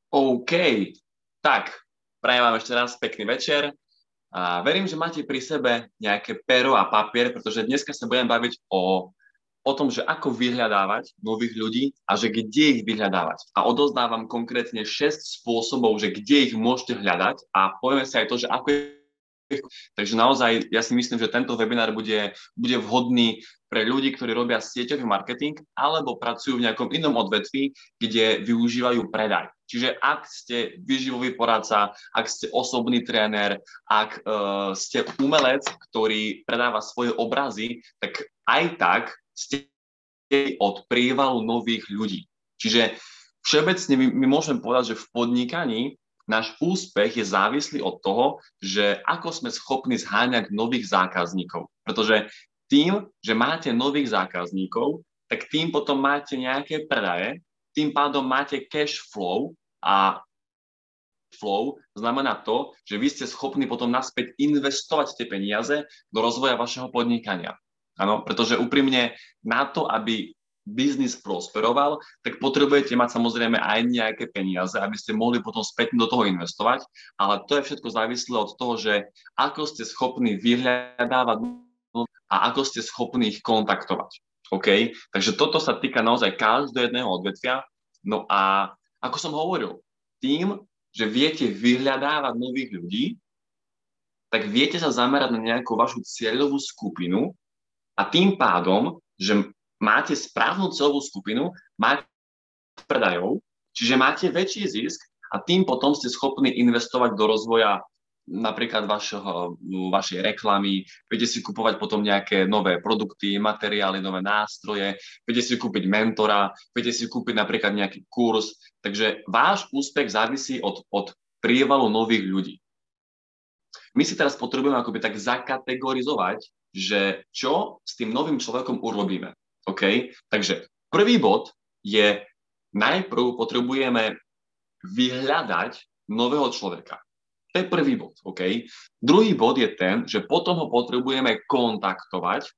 OK, tak prajem vám ešte raz pekný večer a verím, že máte pri sebe nejaké pero a papier, pretože dneska sa budem baviť o tom, že ako vyhľadávať nových ľudí a že kde ich vyhľadávať. A odozdávam konkrétne 6 spôsobov, že kde ich môžete hľadať a povieme si aj to, že ako Takže naozaj ja si myslím, že tento webinár bude vhodný pre ľudí, ktorí robia sieťový marketing alebo pracujú v nejakom inom odvetví, kde využívajú predaj. Čiže ak ste výživový poradca, ak ste osobný tréner, ak ste umelec, ktorý predáva svoje obrazy, tak aj tak ste od prívalu nových ľudí. Čiže všeobecne my môžeme povedať, že v podnikaní náš úspech je závislý od toho, že ako sme schopní zháňať nových zákazníkov. Pretože tým, že máte nových zákazníkov, tak tým potom máte nejaké predaje, tým pádom máte cash flow a flow znamená to, že vy ste schopní potom naspäť investovať tie peniaze do rozvoja vašeho podnikania. Áno, pretože úprimne na to, aby biznis prosperoval, tak potrebujete mať samozrejme aj nejaké peniaze, aby ste mohli potom späť do toho investovať, ale to je všetko závislé od toho, že ako ste schopní vyhľadávať a ako ste schopní ich kontaktovať. OK? Takže toto sa týka naozaj každého jedného odvetvia. No a ako som hovoril, tým, že viete vyhľadávať nových ľudí, tak viete sa zamerať na nejakú vašu cieľovú skupinu a tým pádom, že máte správnu cieľovú skupinu, máte predajov, čiže máte väčší zisk a tým potom ste schopní investovať do rozvoja napríklad vašej reklamy, viete si kupovať potom nejaké nové produkty, materiály, nové nástroje, viete si kúpiť mentora, viete si kúpiť napríklad nejaký kurz. Takže váš úspech závisí od prívalu nových ľudí. My si teraz potrebujeme akoby tak zakategorizovať, že čo s tým novým človekom urobíme. OK? Takže prvý bod je, najprv potrebujeme vyhľadať nového človeka. To je prvý bod. OK? Druhý bod je ten, že potom ho potrebujeme kontaktovať.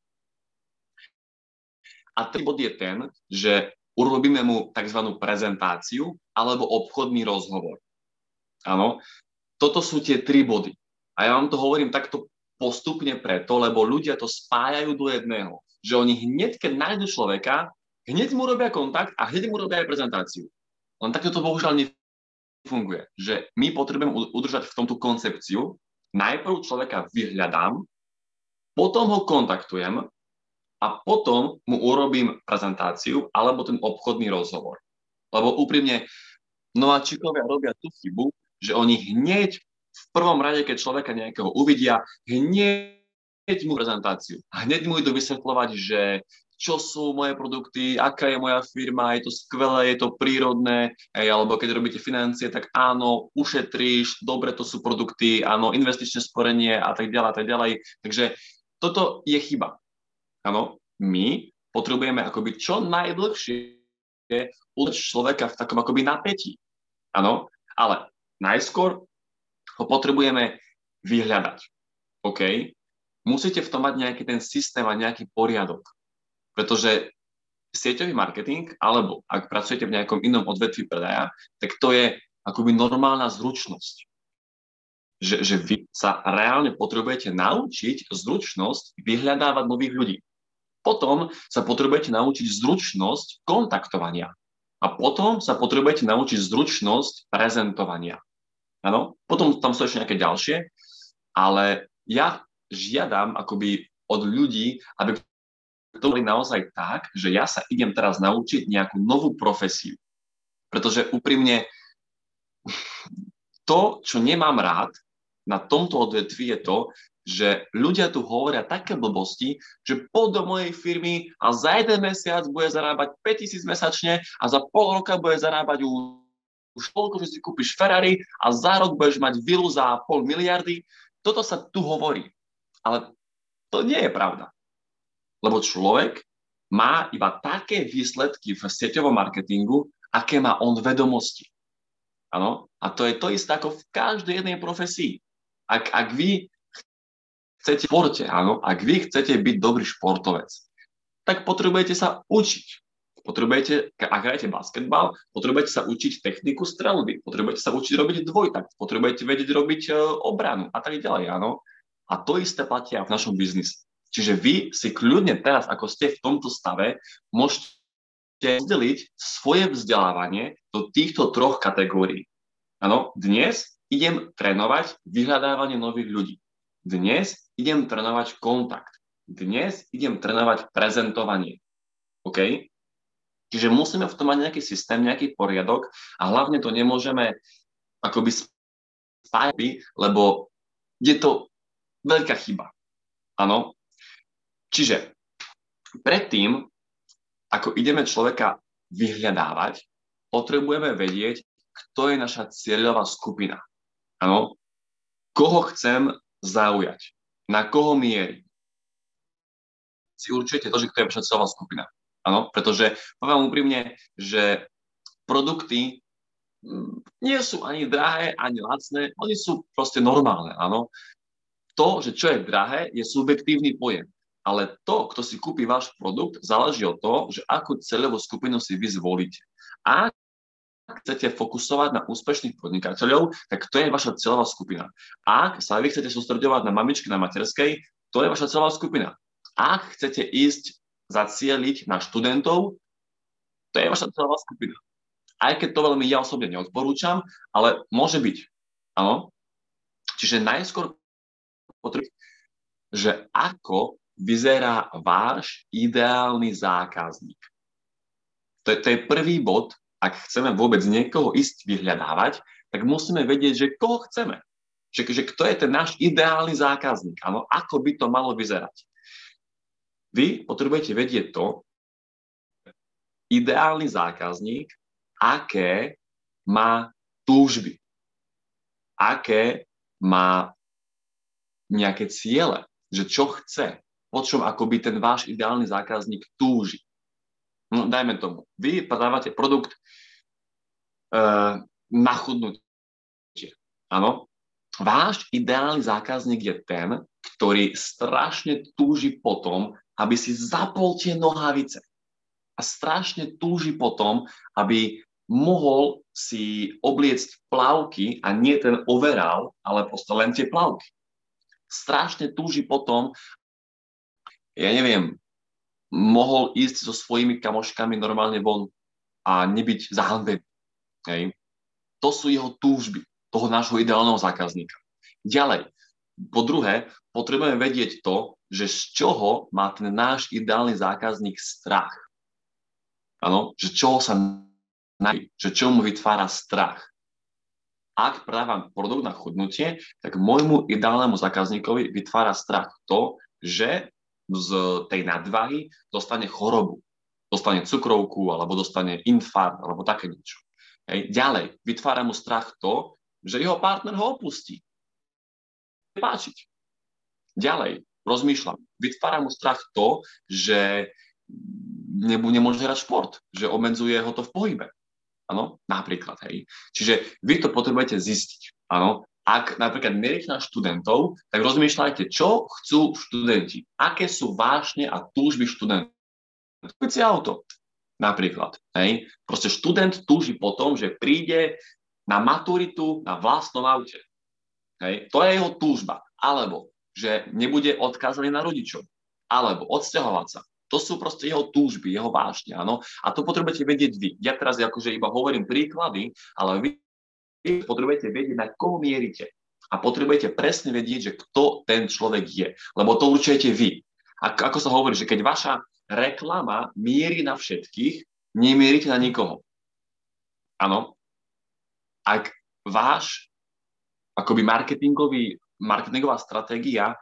A tretí bod je ten, že urobíme mu tzv. Prezentáciu alebo obchodný rozhovor. Áno? Toto sú tie 3 body. A ja vám to hovorím takto postupne preto, lebo ľudia to spájajú do jedného. Že oni hneď, keď nájdu človeka, hneď mu robia kontakt a hneď mu robia aj prezentáciu. Len takto to bohužiaľ nefunguje. Že my potrebujeme udržať v tomto koncepciu. Najprv človeka vyhľadám, potom ho kontaktujem a potom mu urobím prezentáciu alebo ten obchodný rozhovor. Lebo úprimne nováčikovia robia tú chybu, že oni hneď v prvom rade, keď človeka nejakého uvidia, hneď mu prezentáciu. A hneď mu idú vysvetľovať, že čo sú moje produkty, aká je moja firma, je to skvelé, je to prírodné, alebo keď robíte financie, tak áno, ušetríš, dobre, to sú produkty, áno, investičné sporenie a tak ďalej, a tak ďalej. Takže toto je chyba. Áno, my potrebujeme akoby čo najdlhšie udržať človeka v takom akoby napätí. Áno, ale najskôr ho potrebujeme vyhľadať. OK? Musíte v tom mať nejaký ten systém a nejaký poriadok. Pretože sieťový marketing, alebo ak pracujete v nejakom inom odvetví predaja, tak to je akoby normálna zručnosť. Že vy sa reálne potrebujete naučiť zručnosť vyhľadávať nových ľudí. Potom sa potrebujete naučiť zručnosť kontaktovania. A potom sa potrebujete naučiť zručnosť prezentovania. Áno, potom tam sú ešte nejaké ďalšie, ale ja žiadam akoby od ľudí, aby to boli naozaj tak, že ja sa idem teraz naučiť nejakú novú profesiu. Pretože úprimne to, čo nemám rád na tomto odvetví je to, že ľudia tu hovoria také blbosti, že poď do mojej firmy a za 1 mesiac bude zarábať 5 000 mesačne a za pol roka bude zarábať už toľko, že si kúpiš Ferrari a za rok budeš mať vilu za 500 000 000. Toto sa tu hovorí. Ale to nie je pravda. Lebo človek má iba také výsledky v sieťovom marketingu, aké má on vedomosti. Áno? A to je to isté ako v každej jednej profesii. Ak vy chcete športe, áno, ak vy chcete byť dobrý športovec, tak potrebujete sa učiť. Ak hrajete basketbal, potrebujete sa učiť techniku streľby, potrebujete sa učiť robiť dvojtakt, potrebujete vedieť robiť obranu a tak ďalej, áno. A to isté platí aj v našom biznise. Čiže vy si kľudne teraz, ako ste v tomto stave, môžete rozdeliť svoje vzdelávanie do týchto troch kategórií. Áno, dnes idem trénovať vyhľadávanie nových ľudí. Dnes idem trénovať kontakt. Dnes idem trénovať prezentovanie. OK? Čiže musíme v tom mať nejaký systém, nejaký poriadok a hlavne to nemôžeme akoby spájať, lebo je to veľká chyba. Áno? Čiže predtým, ako ideme človeka vyhľadávať, potrebujeme vedieť, kto je naša cieľová skupina. Áno? Koho chcem zaujať? Na koho mierim? Si určite to, že kto je vaša cieľová skupina. Áno? Pretože poviem úprimne, že produkty nie sú ani drahé, ani lacné, oni sú proste normálne. Áno? To, že čo je drahé, je subjektívny pojem. Ale to, kto si kúpi váš produkt, záleží od toho, že akú cieľovú skupinu si vy zvolíte. A chcete fokusovať na úspešných podnikateľov, tak to je vaša cieľová skupina. Ak sa vy chcete sústredovať na mamičky na materskej, to je vaša cieľová skupina. Ak chcete ísť zacieliť na študentov, to je vaša cieľová skupina. Aj keď to veľmi ja osobne neodporúčam, ale môže byť. Áno? Čiže najskôr potrebujete, že ako vyzerá váš ideálny zákazník. To je prvý bod. Ak chceme vôbec niekoho ísť vyhľadávať, tak musíme vedieť, že koho chceme. Že kto je ten náš ideálny zákazník. Áno, ako by to malo vyzerať. Vy potrebujete vedieť to, ideálny zákazník, aké má túžby, aké má nejaké ciele, že čo chce, po čom akoby ten váš ideálny zákazník túži. No, dajme tomu, vy predávate produkt na chudnutie. Áno? Váš ideálny zákazník je ten, ktorý strašne túži potom, aby si zapol tie nohavice. A strašne túži potom, aby mohol si obliecť plavky a nie ten overall, ale proste len tie plavky. Strašne túži potom, ja neviem, mohol ísť so svojimi kamoškami normálne von a nebyť zahanbený. Hej. To sú jeho túžby, toho nášho ideálneho zákazníka. Ďalej, po druhé, potrebujeme vedieť to, že z čoho má ten náš ideálny zákazník strach. Áno, že čoho sa nají, že čo mu vytvára strach. Ak predávam produkt na chudnutie, tak môjmu ideálnemu zákazníkovi vytvára strach to, že z tej nadváhy dostane chorobu. Dostane cukrovku, alebo dostane infarkt, alebo také niečo. Hej. Ďalej, vytvára mu strach to, že jeho partner ho opustí. Páčiť. Ďalej, rozmýšľam. Vytvára mu strach to, že nemôže hrať šport, že obmedzuje ho to v pohybe. Áno, napríklad. Hej. Čiže vy to potrebujete zistiť. Áno. Ak napríklad mieríte na študentov, tak rozmýšľajte, čo chcú študenti. Aké sú vášne a túžby študentov. Kúpiť si auto, napríklad. Hej. Proste študent túži po tom, že príde na maturitu na vlastnom aute. Hej. To je jeho túžba. Alebo, že nebude odkázaný na rodičov. Alebo odsťahovať sa. To sú proste jeho túžby, jeho vášne. Áno. A to potrebujete vedieť vy. Ja teraz akože iba hovorím príklady, ale vy potrebujete vedieť, na koho mierite. A potrebujete presne vedieť, že kto ten človek je. Lebo to určujete vy. Ako sa hovorí, že keď vaša reklama mierí na všetkých, nemierite na nikoho. Áno. Ak váš akoby marketingová stratégia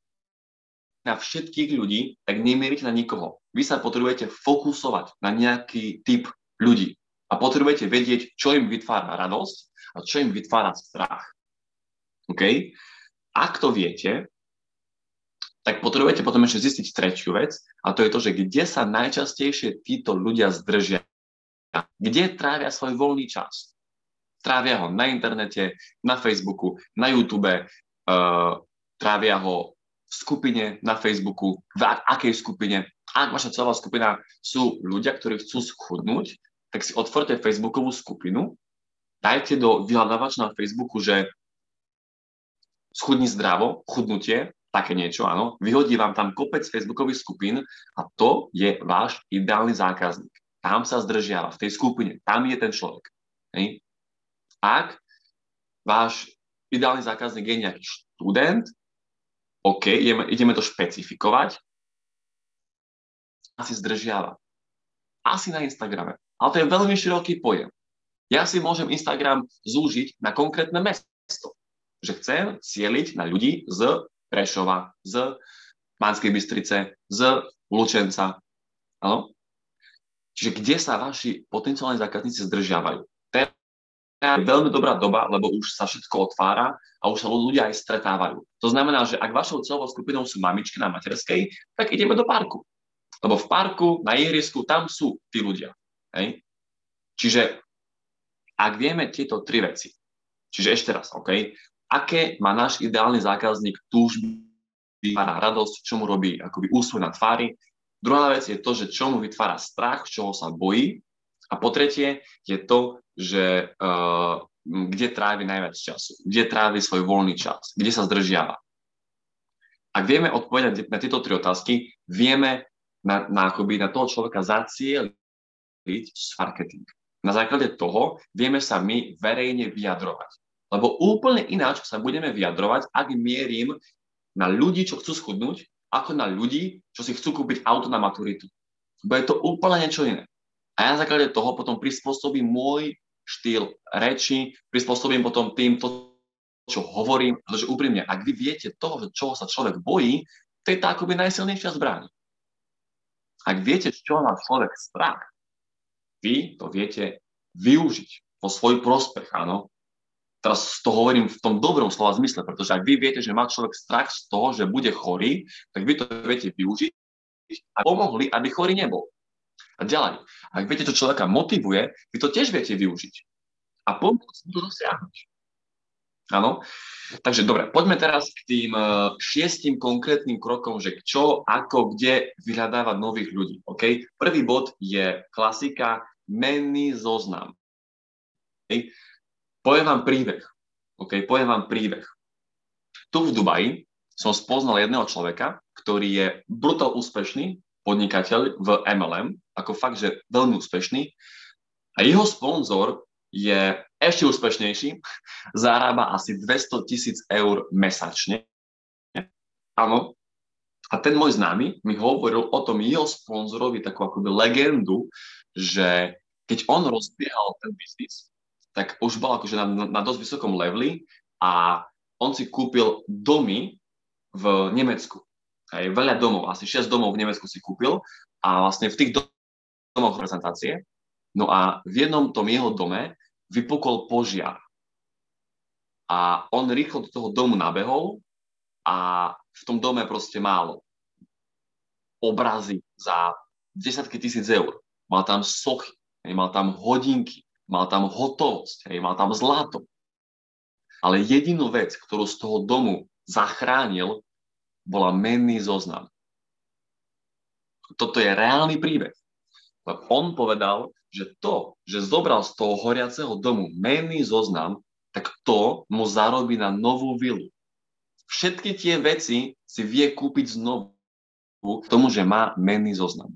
na všetkých ľudí, tak nemierite na nikoho. Vy sa potrebujete fokusovať na nejaký typ ľudí. A potrebujete vedieť, čo im vytvára radosť a čo im vytvára strach. OK? Ak to viete, tak potrebujete potom ešte zistiť tretiu vec, a to je to, že kde sa najčastejšie títo ľudia zdržia. Kde trávia svoj voľný čas. Trávia ho na internete, na Facebooku, na YouTube, trávia ho v skupine na Facebooku, v akej skupine, Ak vaša celová skupina sú ľudia, ktorí chcú schudnúť, tak si otvorte Facebookovú skupinu, dajte do vyhľadávača na Facebooku, že schudni zdravo, chudnutie, také niečo, áno, vyhodí vám tam kopec Facebookových skupín a to je váš ideálny zákazník. Tam sa zdržiava, v tej skupine, tam je ten človek. Hej. Ak váš ideálny zákazník je nejaký študent, OK, ideme to špecifikovať, asi zdržiava. Asi na Instagrame. Ale to je veľmi široký pojem. Ja si môžem Instagram zúžiť na konkrétne mesto. Že chcem cieliť na ľudí z Prešova, z Banskej Bystrice, z Lučenca. Áno? Čiže kde sa vaši potenciálni zákazníci zdržiavajú? To je veľmi dobrá doba, lebo už sa všetko otvára a už sa ľudia aj stretávajú. To znamená, že ak vašou celovou skupinou sú mamičky na materskej, tak ideme do parku. Lebo v parku, na ihrisku, tam sú tí ľudia. Hej? Čiže ak vieme tieto tri veci, čiže ešte raz, OK, aké má náš ideálny zákazník túžby, vytvára radosť, čo mu robí akoby úsmev na tvári. Druhá vec je to, že čo mu vytvára strach, čoho sa bojí. A po tretie je to, že kde trávi najviac času, kde trávi svoj voľný čas, kde sa zdržiava. Ak vieme odpovedať na tieto tri otázky, vieme na toho človeka zacieliť marketing. Na základe toho vieme sa my verejne vyjadrovať. Lebo úplne ináč sa budeme vyjadrovať, ak mierim na ľudí, čo chcú schudnúť, ako na ľudí, čo si chcú kúpiť auto na maturitu. Bude to úplne niečo iné. A ja na základe toho potom prispôsobím môj štýl reči, prispôsobím potom týmto, čo hovorím, pretože úprimne, ak vy viete toho, čoho sa človek bojí, to je tá akoby najsilnejšia zbraň. Ak viete, z čoho má človek strach, vy to viete využiť vo svoj prospech, áno. Teraz to hovorím v tom dobrom slova zmysle, pretože ak vy viete, že má človek strach z toho, že bude chorý, tak vy to viete využiť a pomohli, aby chorý nebol. A ďalej, ak viete, čo človeka motivuje, vy to tiež viete využiť a pomôcť mu to dosiahnuť. Áno? Takže dobre, poďme teraz k tým 6 konkrétnym krokom, že čo, ako, kde vyhľadávať nových ľudí. Okay? Prvý bod je klasika, menný zoznam. Okay? Poviem vám príbeh. Okay? Poviem vám príbeh. Tu v Dubaji som spoznal jedného človeka, ktorý je brutál úspešný podnikateľ v MLM, ako fakt, že veľmi úspešný. A jeho sponzor je ešte úspešnejší, zarába asi 200 000 eur mesačne. Áno. A ten môj známy mi hovoril o tom jeho sponzorovi takú akoby legendu, že keď on rozbiehal ten biznis, tak už bol akože na dosť vysokom leveli a on si kúpil domy v Nemecku. Aj veľa domov, asi 6 domov v Nemecku si kúpil a vlastne v tých domoch prezentácie. No a v jednom tom jeho dome vypukol požiar. A on rýchlo do toho domu nabehol a v tom dome proste mal obrazy za 10 000 eur. Mal tam sochy, mal tam hodinky, mal tam hotovosť, mal tam zlato. Ale jedinú vec, ktorú z toho domu zachránil, bola menný zoznam. Toto je reálny príbeh. On povedal, že to, že zobral z toho horiaceho domu menný zoznam, tak to mu zarobí na novú vilu. Všetky tie veci si vie kúpiť znovu k tomu, že má menný zoznam.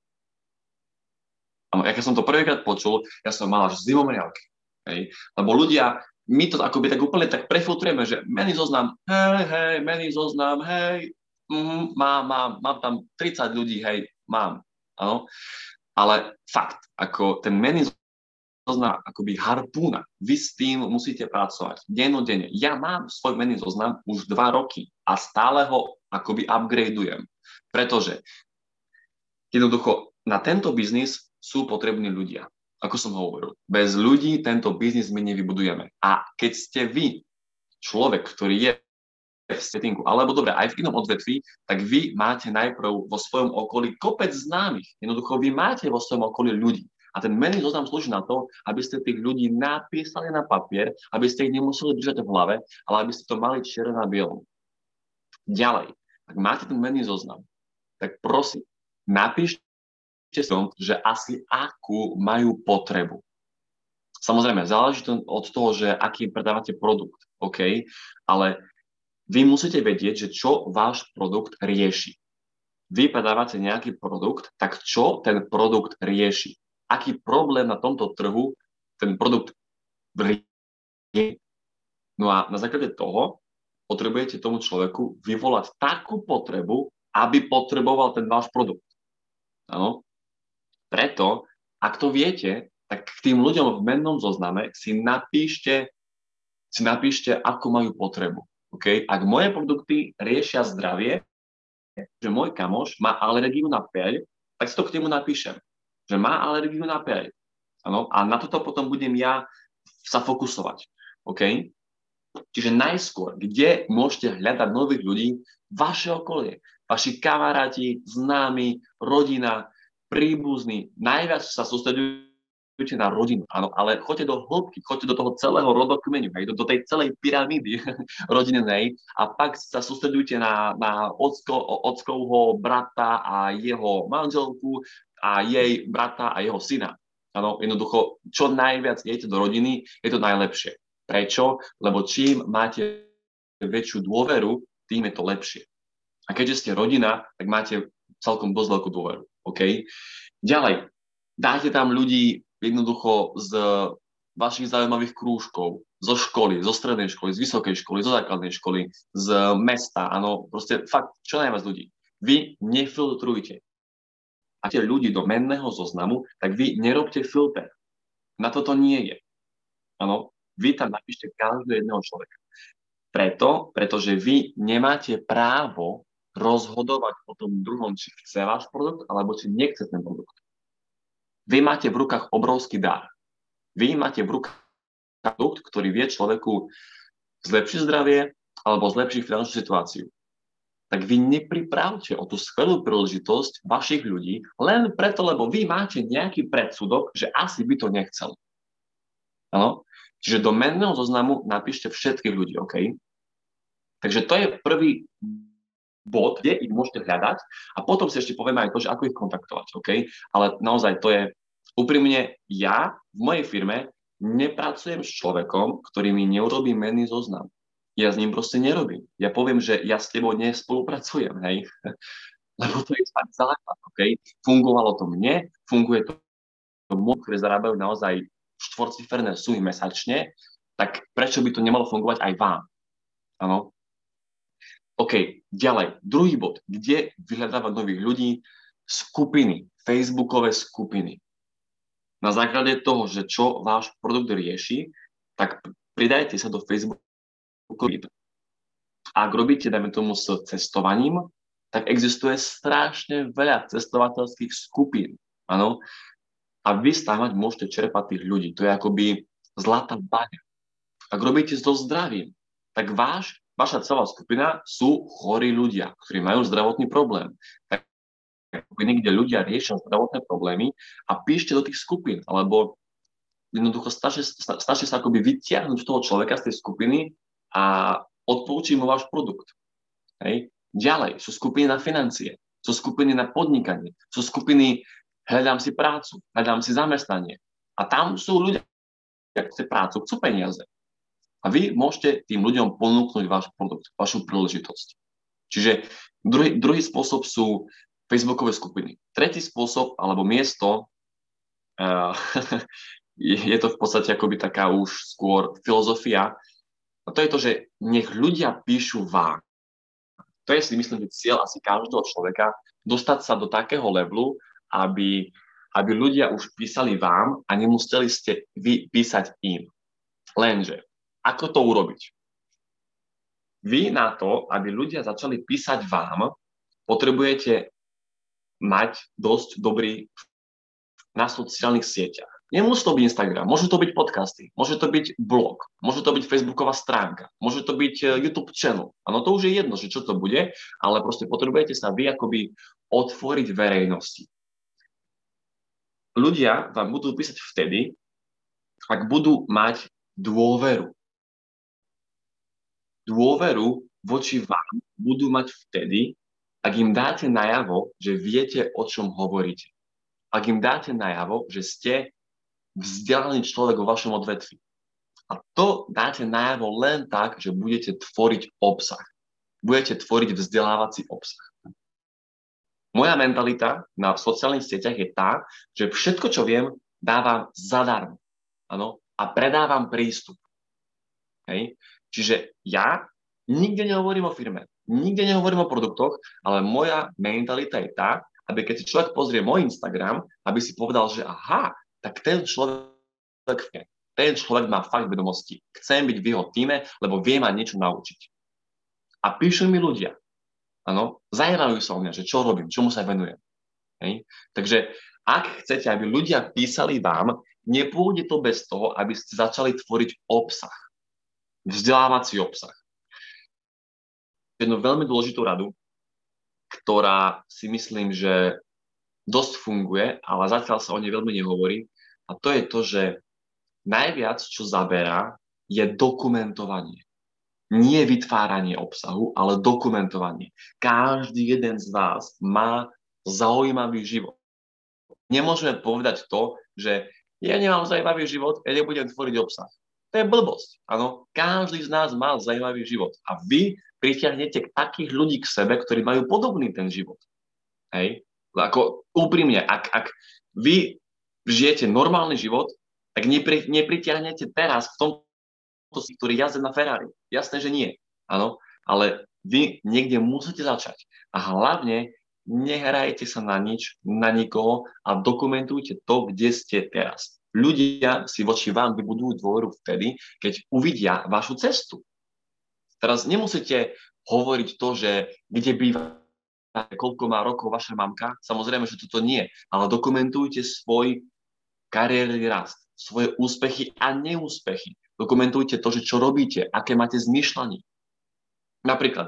Ja keď som to prvýkrát počul, ja som mal až zimomriavky. Lebo ľudia, my to akoby tak úplne tak prefiltrujeme, že menný zoznam, hej, menný zoznam, hej, mám tam 30 ľudí, hej, mám. Áno. Ale fakt, ako ten menný zoznam, akoby harpúna, vy s tým musíte pracovať dennodenne. Ja mám svoj menný zoznam už 2 roky a stále ho akoby upgradeujem. Pretože jednoducho na tento biznis sú potrební ľudia. Ako som hovoril, bez ľudí tento biznis my nevybudujeme. A keď ste vy človek, ktorý je v settingu, alebo dobre, aj v inom odvetví, tak vy máte najprv vo svojom okolí kopec známych. Jednoducho, vy máte vo svojom okolí ľudí. A ten menný zoznam slúži na to, aby ste tých ľudí napísali na papier, aby ste ich nemuseli držať v hlave, ale aby ste to mali čierne na bielom. Ďalej, ak máte ten menný zoznam, tak prosím, napíšte si, že asi akú majú potrebu. Samozrejme, záleží to od toho, že aký predávate produkt, OK? Ale vy musíte vedieť, že čo váš produkt rieši. Vy predávate nejaký produkt, tak čo ten produkt rieši? Aký problém na tomto trhu ten produkt rieši? No a na základe toho potrebujete tomu človeku vyvolať takú potrebu, aby potreboval ten váš produkt. Áno? Preto, ak to viete, tak k tým ľuďom v mennom zozname si napíšte, ako majú potrebu. Okay? Ak moje produkty riešia zdravie, že môj kamoš má alergiu na peľ, tak si to k nemu napíšem, že má alergiu na peľ. Ano? A na toto potom budem ja sa fokusovať. Okay? Čiže najskôr, kde môžete hľadať nových ľudí, vaše okolie, vaši kamaráti, známi, rodina, príbuzní. Najviac sa sústredujete na rodinu, áno, ale choďte do hĺbky, choďte do toho celého rodokmeňu, do tej celej pyramídy rodinnej a pak sa sústredujte na ockovho brata a jeho manželku a jej brata a jeho syna. Áno, jednoducho, čo najviac idete do rodiny, je to najlepšie. Prečo? Lebo čím máte väčšiu dôveru, tým je to lepšie. A keďže ste rodina, tak máte celkom dosť veľkú dôveru. Okay? Ďalej, dáte tam ľudí jednoducho z vašich zaujímavých krúžkov, zo školy, zo strednej školy, z vysokej školy, zo základnej školy, z mesta, áno, proste fakt, čo najviac ľudí. Vy nefiltrujte. A tie ľudí do menného zoznamu, tak vy nerobte filter. Na toto nie je. Áno, vy tam napíšte každého jedného človeka. Pretože vy nemáte právo rozhodovať o tom druhom, či chce váš produkt, alebo či nechce ten produkt. Vy máte v rukách obrovský dar. Vy máte v rukách produkt, ktorý vie človeku zlepšiť zdravie alebo zlepšiť finančnú situáciu. Tak vy nepripravte o tú skvelú príležitosť vašich ľudí len preto, lebo vy máte nejaký predsudok, že asi by to nechcel. Áno? Čiže do menného zoznamu napíšte všetkých ľudí, OK? Takže to je prvý bod, kde ich môžete hľadať a potom si ešte povieme aj to, že ako ich kontaktovať, OK? Ale naozaj to je úprimne, ja v mojej firme nepracujem s človekom, ktorý mi neurobí menný zoznam. Ja s ním proste nerobím. Ja poviem, že ja s tebou nespolupracujem, hej? Lebo to je fakt základ, OK? Fungovalo to mne, funguje to ľuďom, ktorí zarábajú naozaj štvorciferné sumy mesačne, tak prečo by to nemalo fungovať aj vám? Áno? OK, ďalej. Druhý bod. Kde vyhľadávať nových ľudí? Skupiny, facebookové skupiny. Na základe toho, že čo váš produkt rieši, tak pridajte sa do Facebooku. Ak robíte, dajme tomu, s cestovaním, tak existuje strašne veľa cestovateľských skupín. Áno? A vy stávať môžete čerpať tých ľudí. To je akoby zlatá baňa. Ak robíte so zdravím, tak vaša celá skupina sú chorí ľudia, ktorí majú zdravotný problém. Tak niekde ľudia riešia zdravotné problémy a píšte do tých skupín, alebo jednoducho stačí sa akoby vytiahnuť toho človeka z tej skupiny a odporúčiť mu váš produkt. Hej. Ďalej sú skupiny na financie, sú skupiny na podnikanie, sú skupiny hľadám si prácu, hľadám si zamestnanie. A tam sú ľudia, ktorí chcú prácu, chcú peniaze. A vy môžete tým ľuďom ponúknuť váš produkt, vašu príležitosť. Čiže druhý spôsob sú facebookové skupiny. Tretí spôsob, alebo miesto, je to v podstate akoby taká už skôr filozofia, a to je to, že nech ľudia píšu vám. To je si myslím, že cieľ asi každého človeka, dostať sa do takého levelu, aby ľudia už písali vám a nemuseli ste vy písať im. Lenže, ako to urobiť? Vy na to, aby ľudia začali písať vám, potrebujete mať dosť dobrý na sociálnych sieťach. Nemusí to byť Instagram, môžu to byť podcasty, môže to byť blog, môže to byť facebooková stránka, môže to byť YouTube channel. Áno, to už je jedno, že čo to bude, ale proste potrebujete sa vy akoby otvoriť verejnosti. Ľudia vám budú písať vtedy, ak budú mať dôveru. Dôveru voči vám budú mať vtedy, Ak im dáte najavo, že viete, o čom hovoríte. Ak im dáte najavo, že ste vzdelaný človek vo vašom odvetvi. A to dáte najavo len tak, že budete tvoriť obsah. Budete tvoriť vzdelávací obsah. Moja mentalita na sociálnych sieťach je tá, že všetko, čo viem, dávam zadarmo. Áno? A predávam prístup. Hej? Čiže ja nikde nehovorím o firme, nikde nehovorím o produktoch, ale moja mentalita je tá, aby keď si človek pozrie môj Instagram, aby si povedal, že aha, tak ten človek má fakt vedomosti. Chcem byť v jeho týme, lebo vie ma niečo naučiť. A píšu mi ľudia, áno, zaujímajú sa o mňa, že čo robím, čomu sa venujem. Hej? Takže ak chcete, aby ľudia písali vám, nepôjde to bez toho, aby ste začali tvoriť obsah. Vzdelávací obsah. Jednu veľmi dôležitú radu, ktorá si myslím, že dosť funguje, ale zatiaľ sa o nej veľmi nehovorí, a to je to, že najviac, čo zaberá, je dokumentovanie. Nie vytváranie obsahu, ale dokumentovanie. Každý jeden z vás má zaujímavý život. Nemôžeme povedať to, že ja nemám zaujímavý život, ja nebudem tvoriť obsah. To je blbosť. Áno? Každý z nás má zaujímavý život. A vy pritiahnete takých ľudí k sebe, ktorí majú podobný ten život. Hej? Ako úprimne, ak vy žijete normálny život, tak nepritiahnete teraz v tomto, ktorý jazdí na Ferrari. Jasné, že nie. Áno? Ale vy niekde musíte začať. A hlavne nehrajte sa na nič, na nikoho a dokumentujte to, kde ste teraz. Ľudia si voči vám vybudujú dôveru vtedy, keď uvidia vašu cestu. Teraz nemusíte hovoriť to, že kde býva, koľko má rokov vaša mamka. Samozrejme, že toto nie. Ale dokumentujte svoj kariérny rast, svoje úspechy a neúspechy. Dokumentujte to, že čo robíte, aké máte zmýšľanie. Napríklad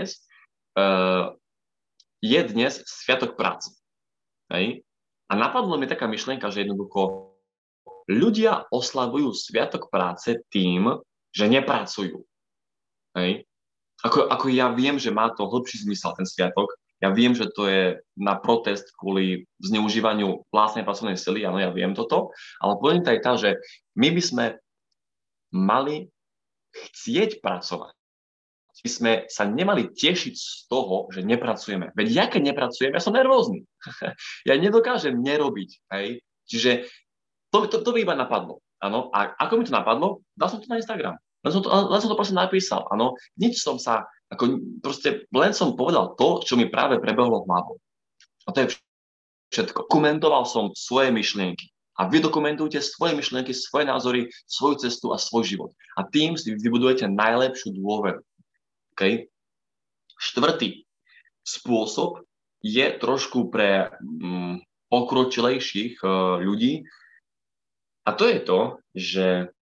je dnes sviatok práce. Hej? A napadlo mi taká myšlienka, že jednoducho ľudia oslavujú sviatok práce tým, že nepracujú. Hej? Ako ja viem, že má to hlbší zmysel ten sviatok. Ja viem, že to je na protest kvôli zneužívaniu vlastnej pracovnej sily, áno, ja viem toto, ale pointa je tá, že my by sme mali chcieť pracovať. My sme sa nemali tešiť z toho, že nepracujeme. Veď ja keď nepracujem, ja som nervózny. Ja nedokážem nerobiť. Hej? Čiže to by iba napadlo. Áno? A ako mi to napadlo? Dal som to na Instagram. Len som to proste napísal. Áno? Nič som sa, len som povedal to, čo mi práve prebehlo hlavou. A to je všetko. Komentoval som svoje myšlienky. A vy dokumentujte svoje myšlienky, svoje názory, svoju cestu a svoj život. A tým si vybudujete najlepšiu dôveru. Okay? Štvrtý spôsob je trošku pre pokročilejších ľudí. A to je to, že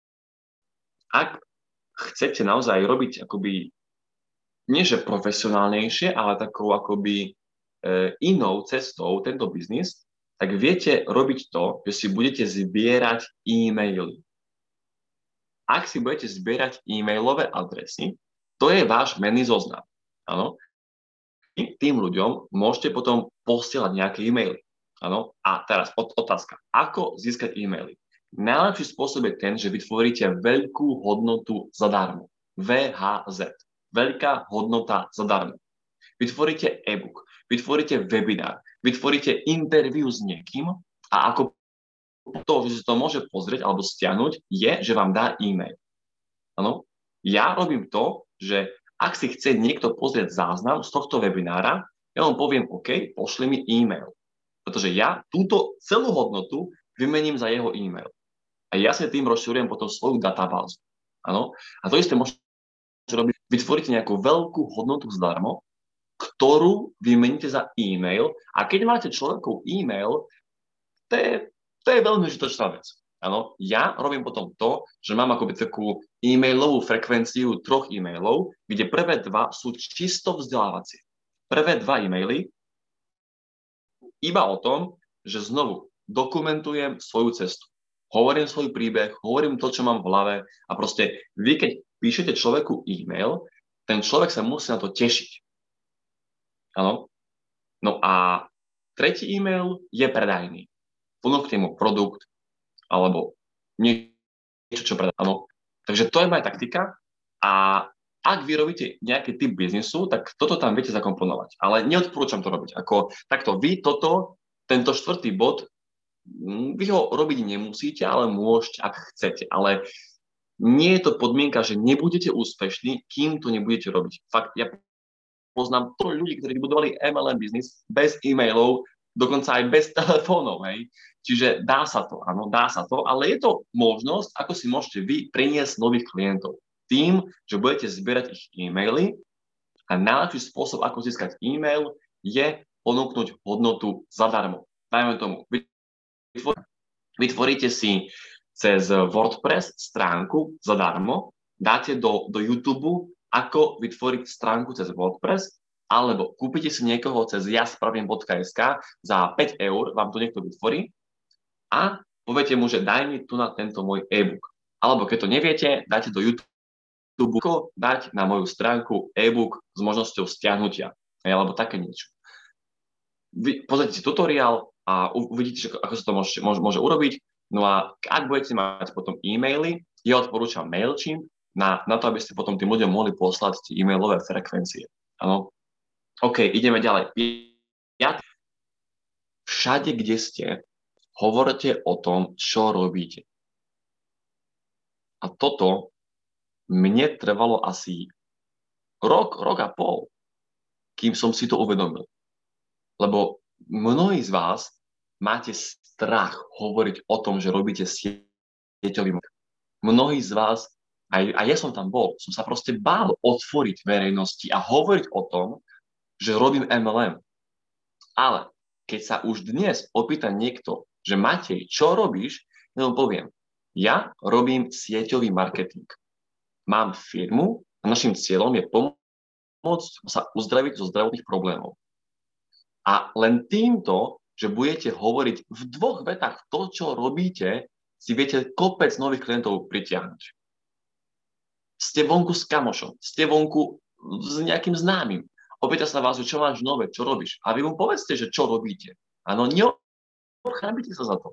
ak chcete naozaj robiť akoby, nie že profesionálnejšie, ale takou akoby inou cestou tento biznis, tak viete robiť to, že si budete zbierať e-maily. Ak si budete zbierať e-mailové adresy, to je váš menný zoznam. Áno? Tým ľuďom môžete potom posielať nejaké e-maily. Áno? A teraz otázka. Ako získať e-maily? Najlepší spôsob je ten, že vytvoríte veľkú hodnotu zadarmo. VHZ. Veľká hodnota zadarmo. Vytvoríte e-book, vytvoríte webinár, vytvoríte interview s niekým a ako to, že si to môže pozrieť alebo stiahnuť, je, že vám dá e-mail. Áno? Ja robím to, že ak si chce niekto pozrieť záznam z tohto webinára, ja vám poviem, OK, pošli mi e-mail. Pretože ja túto celú hodnotu vymením za jeho e-mail. A ja si tým rozšírujem potom svoju databázu. Áno? A to isté môžete robiť. Vytvoríte nejakú veľkú hodnotu zdarmo, ktorú vymeníte za e-mail. A keď máte človekov e-mail, to je veľmi užitočná vec. Áno, ja robím potom to, že mám akoby takú e-mailovú frekvenciu 3 e-mailov, kde prvé 2 sú čisto vzdelávacie. Prvé 2 e-maily iba o tom, že znovu dokumentujem svoju cestu. Hovorím svoj príbeh, hovorím to, čo mám v hlave a proste vy, keď píšete človeku e-mail, ten človek sa musí na to tešiť. Áno. No a tretí e-mail je predajný. Ponúkte mu produkt alebo niečo, čo predá. Áno. Takže to je moja taktika a ak vy robíte nejaký typ biznisu, tak toto tam viete zakomponovať. Ale neodporúčam to robiť. Ako takto vy tento štvrtý bod, vy ho robiť nemusíte, ale môžete, ak chcete. Ale nie je to podmienka, že nebudete úspešní, kým to nebudete robiť. Fakt, ja poznám to ľudí, ktorí vybudovali MLM biznis bez e-mailov, dokonca aj bez telefónov, hej. Čiže dá sa to, áno, dá sa to, ale je to možnosť, ako si môžete vy priniesť nových klientov. Tým, že budete zbierať ich e-maily a najlepší spôsob, ako získať e-mail, je ponúknuť hodnotu zadarmo. Dajme tomu, vytvoríte si cez WordPress stránku zadarmo, dáte do YouTube, ako vytvoriť stránku cez WordPress, alebo kúpite si niekoho cez jaspravím.sk za 5 eur, vám to niekto vytvorí a poviete mu, že daj mi tu na tento môj e-book. Alebo keď to neviete, dáte do YouTube, ako dať na moju stránku e-book s možnosťou stiahnutia, alebo také niečo. Vy pozrite si tutoriál a uvidíte, ako sa to môže urobiť. No a ak budete mať potom e-maily, ja odporúčam Mailchimp na to, aby ste potom tým ľuďom mohli poslať tie e-mailové frekvencie. Áno. OK, ideme ďalej. Všade, kde ste, hovorte o tom, čo robíte. A toto mne trvalo asi rok a pol, kým som si to uvedomil. Lebo mnohí z vás máte strach hovoriť o tom, že robíte sieťový marketing. Mnohí z vás, a ja som tam bol, som sa proste bál otvoriť verejnosti a hovoriť o tom, že robím MLM. Ale keď sa už dnes opýta niekto, že Matej, čo robíš, ja mu poviem, ja robím sieťový marketing. Mám firmu a našim cieľom je pomôcť sa uzdraviť zo zdravotných problémov. A len týmto, že budete hovoriť v 2 vetách to, čo robíte, si viete kopec nových klientov pritiahnuť. Ste vonku s kamošom, ste vonku s nejakým známym. Opýta sa vás, čo máš nové, čo robíš. A vy mu povedzte, že čo robíte. Áno, neochábite sa za to.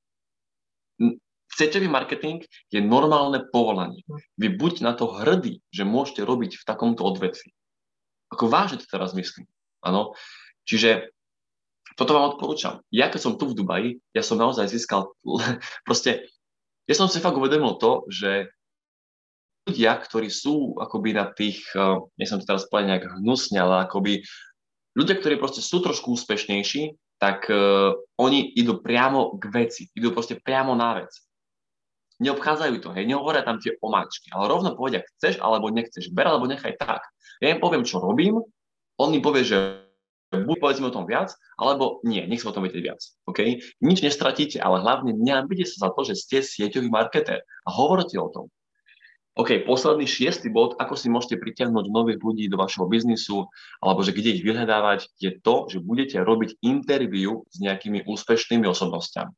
Sieťový marketing je normálne povolanie. Vy buďte na to hrdí, že môžete robiť v takomto odvetvi. Ako vážne to teraz myslím. Áno. Čiže toto vám odporúčam. Ja keď som tu v Dubaji, ja som naozaj získal proste, ja som si fakt uvedomil to, že ľudia, ktorí sú akoby na tých, nechcem to teraz povedať nejak hnusne, ale akoby ľudia, ktorí proste sú trošku úspešnejší, tak oni idú priamo k veci, idú proste priamo na vec. Neobchádzajú to, hej, nehovoria tam tie omáčky, ale rovno povedia, chceš alebo nechceš, ber alebo nechaj tak. Ja im poviem, čo robím, on mi povie, že buď povedzme o tom viac, alebo nie, nech sa o tom vedieť viac. Okay? Nič nestratíte, ale hlavne neambite sa za to, že ste sieťový marketér a hovorte o tom. OK, posledný 6. bod, ako si môžete pritiahnuť nových ľudí do vašeho biznisu, alebo že kde ich vyhľadávať, je to, že budete robiť interview s nejakými úspešnými osobnostiami.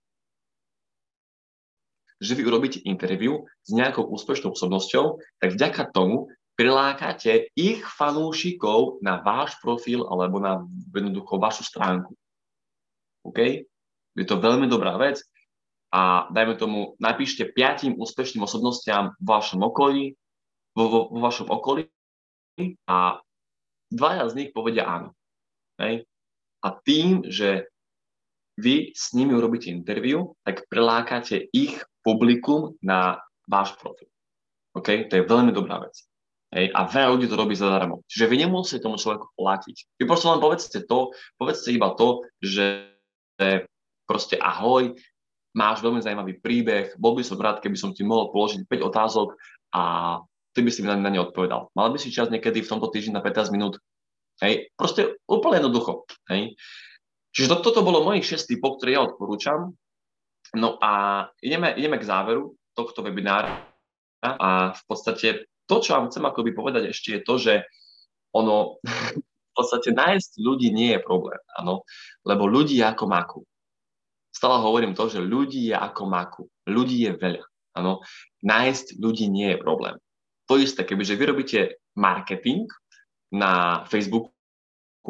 Že vy urobíte interview s nejakou úspešnou osobnosťou, tak vďaka tomu prilákate ich fanúšikov na váš profil alebo na jednoducho vašu stránku. OK? Je to veľmi dobrá vec a dajme tomu, napíšte 5 úspešným osobnostiam v vašom okolí, vo vašom okolí a 2 z nich povedia áno. Okay? A tým, že vy s nimi urobíte interview, tak prilákate ich publikum na váš profil. OK? To je veľmi dobrá vec. Hej, a veľa ľudí to robí zadarmo. Čiže vy nemusíte tomu človeku platiť. Vy proste len povedzte iba to, že proste ahoj, máš veľmi zaujímavý príbeh, bol by som rád, keby som ti mohol položiť 5 otázok a ty by si mi na ne odpovedal. Mal by si čas niekedy v tomto týždni na 15 minút. Hej, proste úplne jednoducho. Hej. Čiže toto bolo mojich 6 typov, ktoré ja odporúčam. No a ideme k záveru tohto webinára a v podstate to, čo vám chcem akoby povedať ešte je to, že ono v podstate nájsť ľudí nie je problém, áno, lebo ľudí je ako maku. Stále hovorím to, že ľudí je ako maku. Ľudí je veľa, áno. Nájsť ľudí nie je problém. To isté, kebyže vy robíte marketing na Facebooku, ale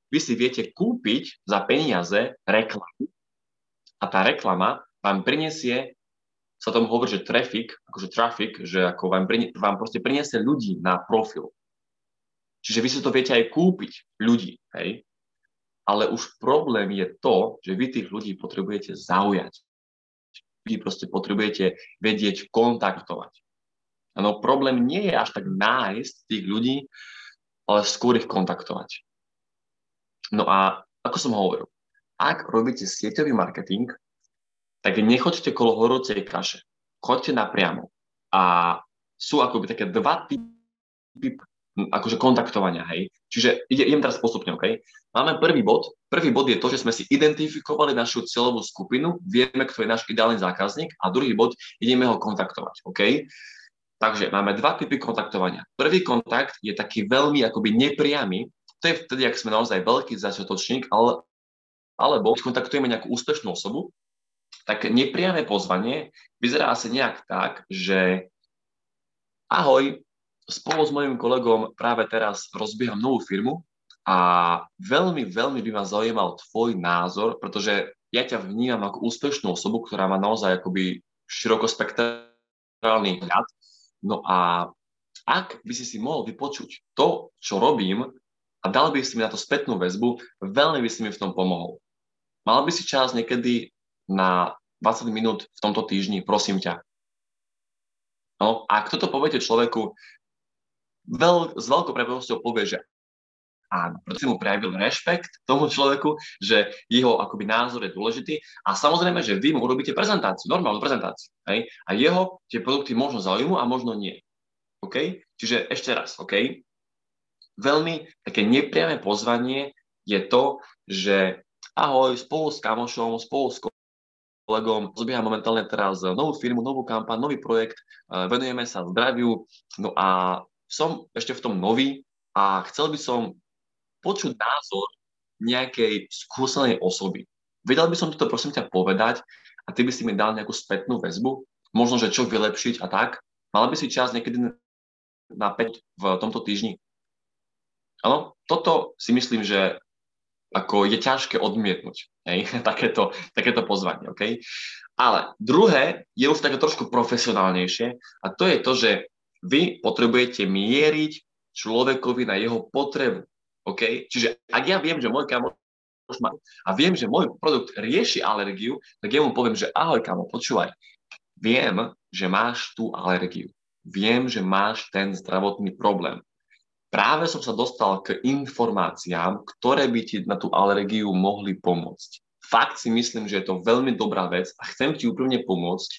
vy si viete kúpiť za peniaze reklamu a tá reklama vám prinesie, sa tomu hovorí, že traffic, že ako vám proste prinesie ľudí na profil. Čiže vy si to viete aj kúpiť, ľudí, hej? Ale už problém je to, že vy tých ľudí potrebujete zaujať. Vy proste potrebujete vedieť kontaktovať. No problém nie je až tak nájsť tých ľudí, ale skôr ich kontaktovať. No a ako som hovoril, ak robíte sieťový marketing, tak nechoďte kolo horúcej kaše. Choďte napriamo. A sú akoby také dva typy akože kontaktovania, hej. Čiže idem teraz postupne, OK? Máme prvý bod. Prvý bod je to, že sme si identifikovali našu cieľovú skupinu, vieme, kto je náš ideálny zákazník a druhý bod, ideme ho kontaktovať, OK? Takže máme dva typy kontaktovania. Prvý kontakt je taký veľmi akoby nepriamy, to je vtedy, ak sme naozaj veľký začiatočník, alebo keď kontaktujeme nejakú úspešnú osobu, tak nepriame pozvanie vyzerá asi nejak tak, že ahoj, spolu s mojím kolegom práve teraz rozbieham novú firmu a veľmi, veľmi by ma zaujímal tvoj názor, pretože ja ťa vnímam ako úspešnú osobu, ktorá má naozaj akoby širokospektrálny hľad. No a ak by si mohol vypočuť to, čo robím a dal by si mi na to spätnú väzbu, veľmi by si mi v tom pomohol. Mal by si čas niekedy na 20 minút v tomto týždni, prosím ťa. No, a ak toto poviete človeku, s veľkou pravdepodobnosťou povie, že áno, preto si mu prejavil rešpekt tomu človeku, že jeho akoby názor je dôležitý a samozrejme, že vy mu urobíte prezentáciu, normálnu prezentáciu, hej? A jeho tie produkty možno zaujímu a možno nie. OK? Čiže ešte raz, OK? Veľmi také nepriame pozvanie je to, že ahoj, spolu s kamošom, spolu s kolegom, rozbieham momentálne teraz novú firmu, novú kampaň, nový projekt, venujeme sa zdraviu, no a som ešte v tom nový a chcel by som počuť názor nejakej skúsenej osoby. Vedel by som ti to prosím ťa povedať a ty by si mi dal nejakú spätnú väzbu, možno, že čo vylepšiť a tak. Mal by si čas niekedy na 5 v tomto týždni. Áno, toto si myslím, že ako je ťažké odmietnúť, hej? takéto pozvanie, OK? Ale druhé je už také trošku profesionálnejšie a to je to, že vy potrebujete mieriť človekovi na jeho potrebu, OK? Čiže ak ja viem, že môj kamoš má a viem, že môj produkt rieši alergiu, tak ja mu poviem, že ahoj kamo, počúvaj, viem, že máš tú alergiu, viem, že máš ten zdravotný problém. Práve som sa dostal k informáciám, ktoré by ti na tú alergiu mohli pomôcť. Fakt si myslím, že je to veľmi dobrá vec a chcem ti úprimne pomôcť.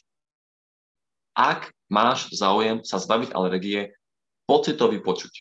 Ak máš záujem sa zbaviť alergie, poď si to vypočuť.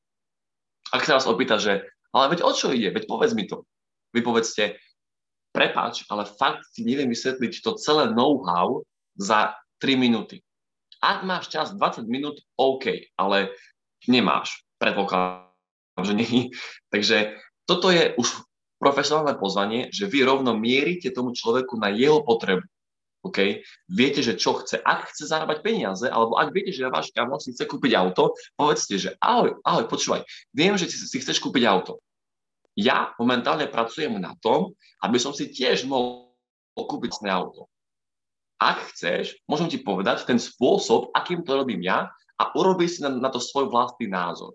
Ak sa vás opýta, že ale veď o čo ide, veď povedz mi to. Vy povedzte, prepáč, ale fakt ti neviem vysvetliť to celé know-how za 3 minúty. Ak máš čas 20 minút, OK, ale nemáš. Predpokladám, že nie. Takže toto je už profesionálne pozvanie, že vy rovno mierite tomu človeku na jeho potrebu. Okay? Viete, že čo chce. Ak chce zarábať peniaze, alebo ak viete, že váš kamoš si chce kúpiť auto, povedzte, že ahoj, počúvaj, viem, že si chceš kúpiť auto. Ja momentálne pracujem na tom, aby som si tiež mohol kúpiť auto. Ak chceš, môžem ti povedať ten spôsob, akým to robím ja a urobíš si na to svoj vlastný názor.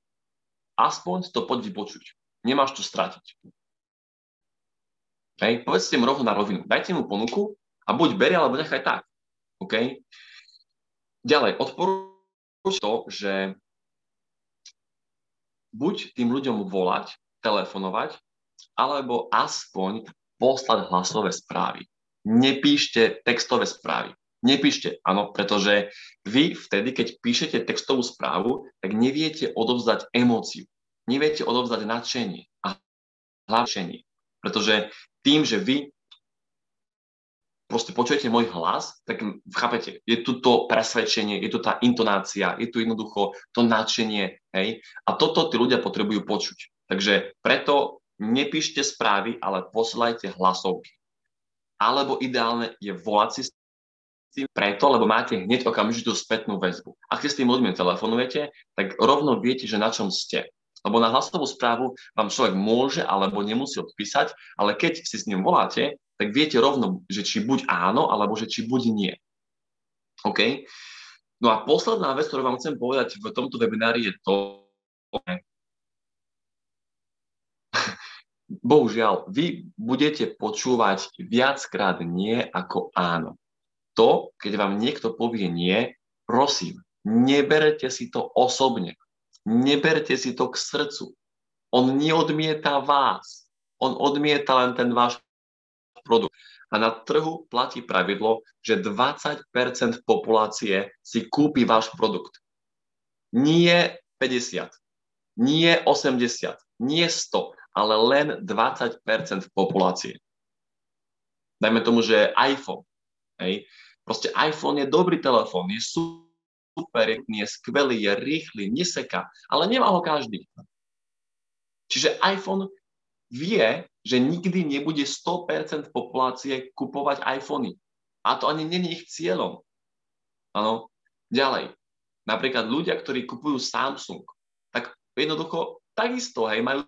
Aspoň to poď vypočuť. Nemáš čo stratiť. Okay? Povedzte mu rovno na rovinu. Dajte mu ponuku a buď berie, alebo nechaj tak. Okay? Ďalej, odporúčam to, že buď tým ľuďom volať, telefonovať, alebo aspoň poslať hlasové správy. Nepíšte textové správy. Nepíšte, áno, pretože vy vtedy, keď píšete textovú správu, tak neviete odovzdať emóciu. Neviete odovzdať nadšenie a hlavšenie. Pretože tým, že vy proste počujete môj hlas, tak chápete, je tu to presvedčenie, je tu tá intonácia, je tu jednoducho to nadšenie, hej? A toto tí ľudia potrebujú počuť. Takže preto nepíšte správy, ale posielajte hlasovky. Alebo ideálne je volať si s tým preto, lebo máte hneď okamžitú spätnú väzbu. Ak si s tým ľuďmi telefonujete, tak rovno viete, že na čom ste. Lebo na hlasovú správu vám človek môže alebo nemusí odpísať, ale keď si s ním voláte, tak viete rovno, že či buď áno, alebo že či buď nie. OK? No a posledná vec, ktorú vám chcem povedať v tomto webinári je to, bohužiaľ, vy budete počúvať viackrát nie ako áno. To, keď vám niekto povie nie, prosím, neberte si to osobne. Neberte si to k srdcu. On neodmieta vás. On odmieta len ten váš produkt. A na trhu platí pravidlo, že 20% populácie si kúpi váš produkt. Nie 50, nie 80, nie 100, ale len 20% populácie. Dajme tomu, že iPhone. Hej. Proste iPhone je dobrý telefón, je super, je skvelý, je rýchly, neseká, ale nemá ho každý. Čiže iPhone vie, že nikdy nebude 100% populácie kupovať iPhony. A to ani není ich cieľom. Áno. Ďalej. Napríklad ľudia, ktorí kupujú Samsung, tak jednoducho takisto, hej, majú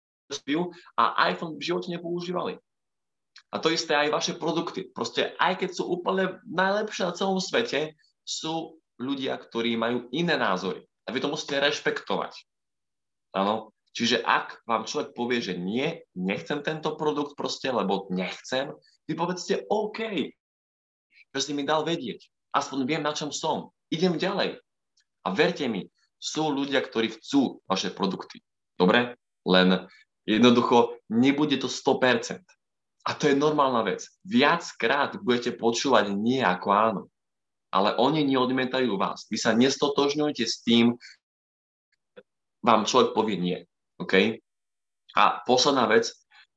a iPhone v živote nepoužívali. A to isté aj vaše produkty. Proste aj keď sú úplne najlepšie na celom svete, sú ľudia, ktorí majú iné názory. A vy to musíte rešpektovať. Áno. Čiže ak vám človek povie, že nie, nechcem tento produkt proste, lebo nechcem, vy povedzte OK, že si mi dal vedieť. Aspoň viem, na čom som. Idem ďalej. A verte mi, sú ľudia, ktorí chcú vaše produkty. Dobre? Len jednoducho nebude to 100%. A to je normálna vec. Viackrát budete počúvať nie ako áno. Ale oni neodmietajú vás. Vy sa nestotožňujete s tým, vám človek povie nie. OK? A posledná vec,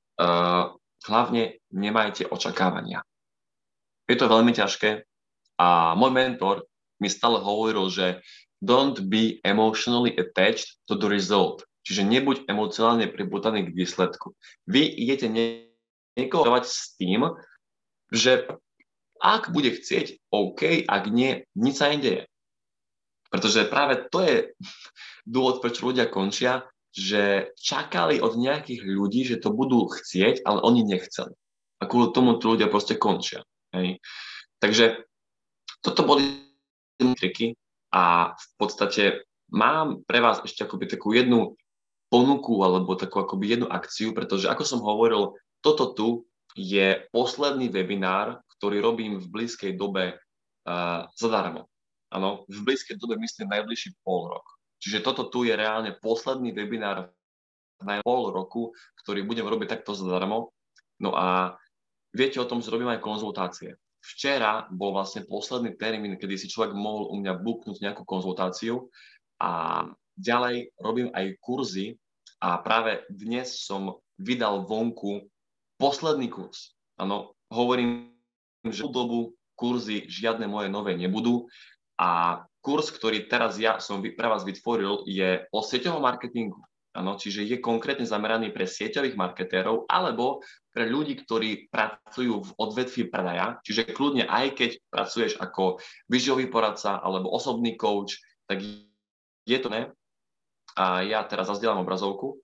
hlavne nemajte očakávania. Je to veľmi ťažké a môj mentor mi stále hovoril, že don't be emotionally attached to the result. Čiže nebuď emocionálne pripútaný k výsledku. Vy idete niekoho s tým, že ak bude chcieť, OK, ak nie, nič sa nedeje. Pretože práve to je dôvod, prečo ľudia končia, že čakali od nejakých ľudí, že to budú chcieť, ale oni nechceli. A kvôli tomu ľudia proste končia. Hej. Takže toto boli triky a v podstate mám pre vás ešte akoby takú jednu ponuku alebo takú akoby jednu akciu, pretože ako som hovoril, toto tu je posledný webinár, ktorý robím v blízkej dobe zadarmo. Áno, v blízkej dobe myslím najbližší pol rok. Čiže toto tu je reálne posledný webinár na pol roku, ktorý budem robiť takto zadarmo. No a viete o tom, že robím aj konzultácie. Včera bol vlastne posledný termín, kedy si človek mohol u mňa booknúť nejakú konzultáciu a ďalej robím aj kurzy a práve dnes som vydal vonku posledný kurz. Áno, hovorím, že v dobu kurzy žiadne moje nové nebudú a kurz, ktorý teraz ja som pre vás vytvoril, je o sieťovom marketingu. Áno, čiže je konkrétne zameraný pre sieťových marketérov alebo pre ľudí, ktorí pracujú v odvetví predaja. Čiže kľudne aj keď pracuješ ako výživový poradca alebo osobný coach, tak je to ne. A ja teraz zazdielam obrazovku,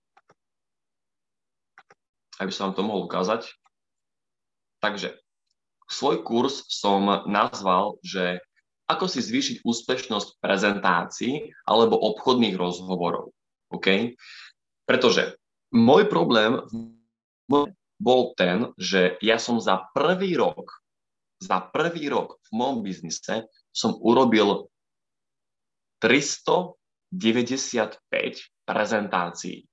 aby som vám to mohol ukázať. Takže svoj kurz som nazval, že ako si zvýšiť úspešnosť prezentácií alebo obchodných rozhovorov. OK? Pretože môj problém bol ten, že ja som za prvý rok v mojom biznise som urobil 395 prezentácií.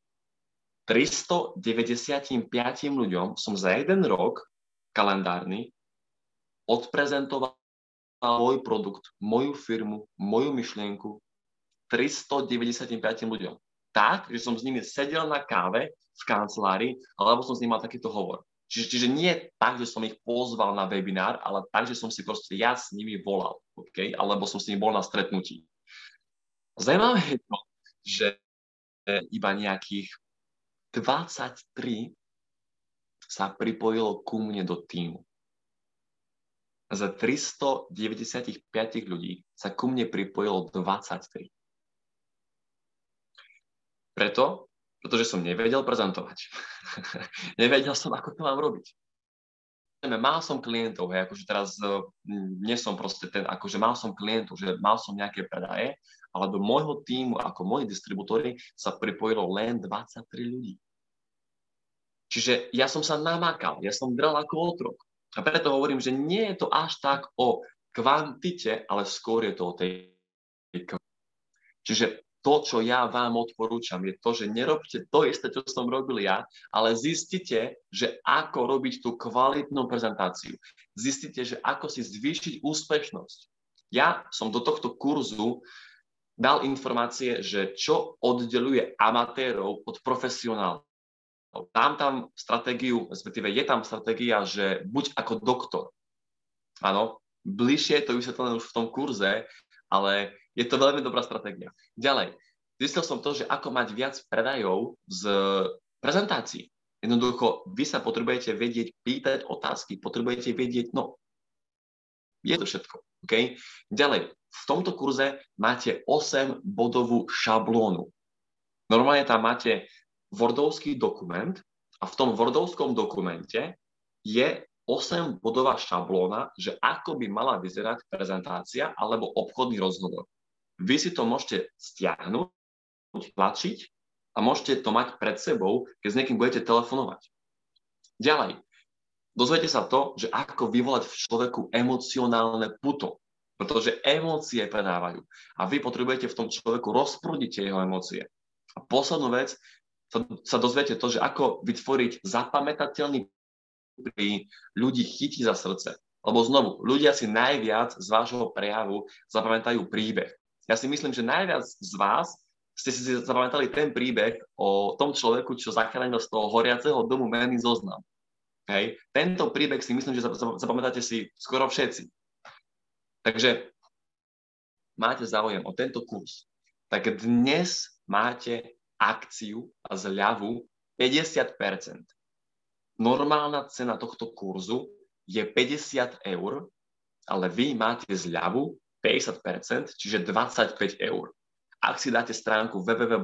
395 ľuďom som za jeden rok kalendárny odprezentoval môj produkt, moju firmu, moju myšlienku 395 ľuďom. Tak, že som s nimi sedel na káve v kancelárii, alebo som s nimi mal takýto hovor. Čiže nie tak, že som ich pozval na webinár, ale tak, že som si proste ja s nimi volal, okay? Alebo som s nimi bol na stretnutí. Zajímavé je to, že iba nejakých 23 sa pripojilo ku mne do tímu. Za 395 ľudí sa ku mne pripojilo 23. Pretože som nevedel prezentovať. Nevedel som, ako to mám robiť. Mal som klientov, hej, akože teraz nie som proste ten, akože mal som klientov, že mal som nejaké predaje, ale do môjho tímu, ako moji distribútory, sa pripojilo len 23 ľudí. Čiže ja som sa namákal, ja som dral ako otrok. A preto hovorím, že nie je to až tak o kvantite, ale skôr je to o tej kvantite. Čiže to, čo ja vám odporúčam, je to, že nerobte to isté, čo som robil ja, ale zistite, že ako robiť tú kvalitnú prezentáciu. Zistite, že ako si zvýšiť úspešnosť. Ja som do tohto kurzu dal informácie, že čo oddeľuje amatérov od profesionálov. Dám tam stratégiu, respektíve je tam stratégia, že buď ako doktor. Áno, bližšie je to vysvetlené už v tom kurze, ale je to veľmi dobrá stratégia. Ďalej, zistil som to, že ako mať viac predajov z prezentácií. Jednoducho, vy sa potrebujete vedieť pýtať otázky, potrebujete vedieť, no, je to všetko. Okay? Ďalej, v tomto kurze máte 8-bodovú šablónu. Normálne tam máte wordovský dokument a v tom wordovskom dokumente je 8-bodová šablóna, že ako by mala vyzerať prezentácia alebo obchodný rozhovor. Vy si to môžete stiahnuť, tlačiť a môžete to mať pred sebou, keď s niekým budete telefonovať. Ďalej, dozviete sa to, že ako vyvolať v človeku emocionálne puto, pretože emócie predávajú a vy potrebujete v tom človeku rozprúdiť jeho emócie. A poslednú vec, sa dozviete to, že ako vytvoriť zapamätateľný pri ľudí chytí za srdce. Lebo znovu, ľudia si najviac z vášho prejavu zapamätajú príbeh. Ja si myslím, že najviac z vás ste si zapamätali ten príbeh o tom človeku, čo zachránil z toho horiaceho domu menný zoznam. Hej. Tento príbeh si myslím, že zapamätáte si skoro všetci. Takže máte záujem o tento kurz, tak dnes máte akciu a zľavu 50%. Normálna cena tohto kurzu je 50 €, ale vy máte zľavu 50%, čiže 25 €. Ak si dáte stránku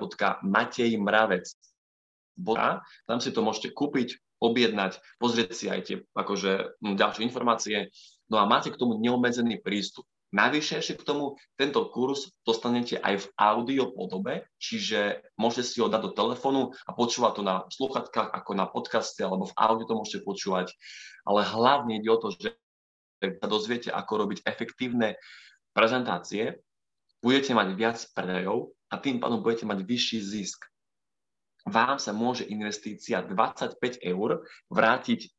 www.matejmravec.com, tam si to môžete kúpiť, objednať, pozrieť si aj tie akože, ďalšie informácie, no a máte k tomu neobmedzený prístup. Navyše ešte k tomu, tento kurz dostanete aj v audio podobe, čiže môžete si ho dať do telefónu a počúvať to na slúchadkách, ako na podcaste, alebo v audio to môžete počúvať. Ale hlavne ide o to, že sa dozviete, ako robiť efektívne prezentácie, budete mať viac predajov a tým pádom budete mať vyšší zisk. Vám sa môže investícia 25 € vrátiť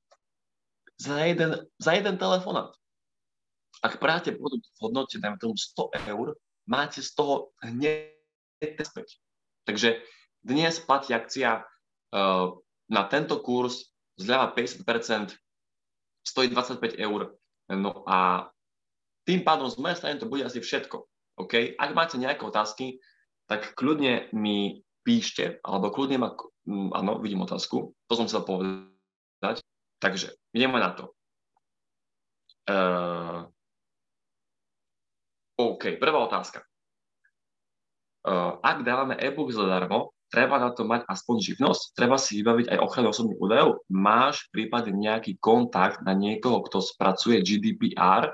za jeden telefonát. Ak práte produkt v hodnote, dajme tomu 100 €, máte z toho hneď späť. Takže dnes platí akcia na tento kurz, zľava 50%, stojí 25 €. No a tým pádom z mojej strany to bude asi všetko. Okay? Ak máte nejaké otázky, tak kľudne mi píšte, alebo kľudne ma... Áno, vidím otázku, to som chcel povedať. Takže ideme na to. OK, prvá otázka. Ak dávame e-book zadarmo, treba na to mať aspoň živnosť? Treba si vybaviť aj ochranu osobných údajov? Máš prípadne nejaký kontakt na niekoho, kto spracuje GDPR?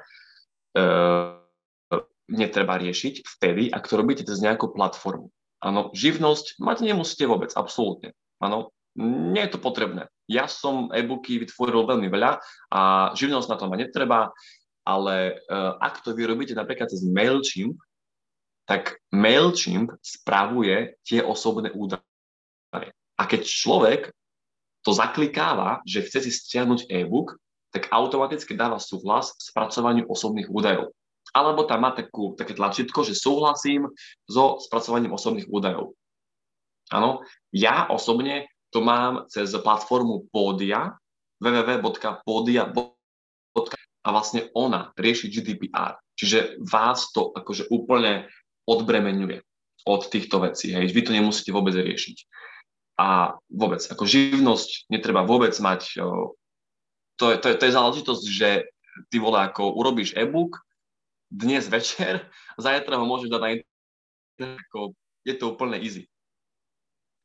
Netreba riešiť vtedy, ak to robíte cez nejakú platformu. Áno, živnosť mať nemusíte vôbec, absolútne. Áno, nie je to potrebné. Ja som e-booky vytvoril veľmi veľa a živnosť na to ma netreba, ale ak to vy robíte napríklad cez Mailchimp, tak Mailchimp spravuje tie osobné údaje. A keď človek to zaklikáva, že chce si stiahnuť e-book, tak automaticky dáva súhlas k spracovaniu osobných údajov. Alebo tam má také tlačítko, že súhlasím so spracovaním osobných údajov. Áno, ja osobne to mám cez platformu Podia, www.podia.com, a vlastne ona rieši GDPR. Čiže vás to akože úplne odbremeňuje od týchto vecí. Hej. Vy to nemusíte vôbec riešiť. A vôbec, ako živnosť netreba vôbec mať. To je záležitosť, že ty vole, ako urobíš e-book dnes večer, zajtra ho môžeš dať na internet, ako je to úplne easy.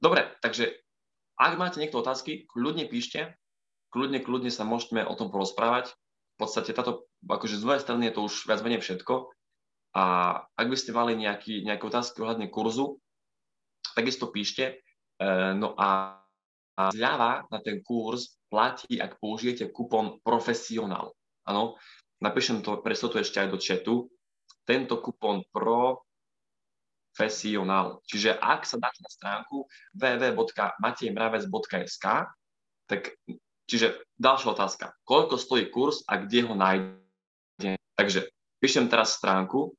Dobre, takže ak máte niekto otázky, kľudne píšte, kľudne sa môžeme o tom porozprávať. V podstate táto, akože z mojej strany je to už viac menej všetko. A ak by ste mali nejaké otázky ohľadne kurzu, takisto píšte. No a zľava na ten kurz platí, ak použijete kupón profesionál. Áno, napíšem to presto tu ešte aj do chatu. Tento kupón profesionál. Čiže ak sa dáte na stránku www.matejmravec.sk, tak čiže ďalšia otázka. Koľko stojí kurz a kde ho nájdem? Takže píšem teraz stránku